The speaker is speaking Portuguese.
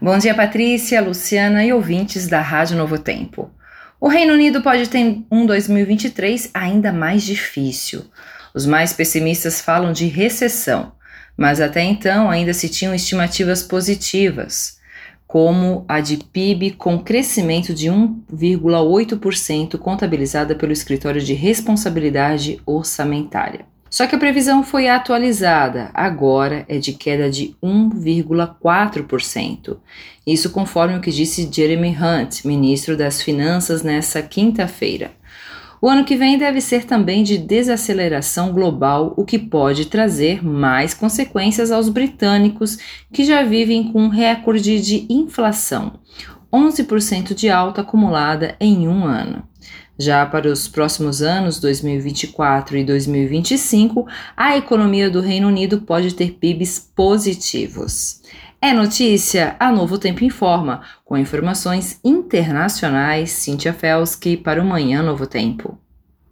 Bom dia, Patrícia, Luciana e ouvintes da Rádio Novo Tempo. O Reino Unido pode ter um 2023 ainda mais difícil. Os mais pessimistas falam de recessão, mas até então ainda se tinham estimativas positivas, como a de PIB com crescimento de 1,8% contabilizada pelo Escritório de Responsabilidade Orçamentária. Só que a previsão foi atualizada, agora é de queda de 1,4%. Isso conforme o que disse Jeremy Hunt, ministro das Finanças, nessa quinta-feira. O ano que vem deve ser também de desaceleração global, o que pode trazer mais consequências aos britânicos, que já vivem com um recorde de inflação, 11% de alta acumulada em um ano. Já para os próximos anos, 2024 e 2025, a economia do Reino Unido pode ter PIBs positivos. É notícia, a Novo Tempo informa, com informações internacionais, Cíntia Felski para o Manhã Novo Tempo.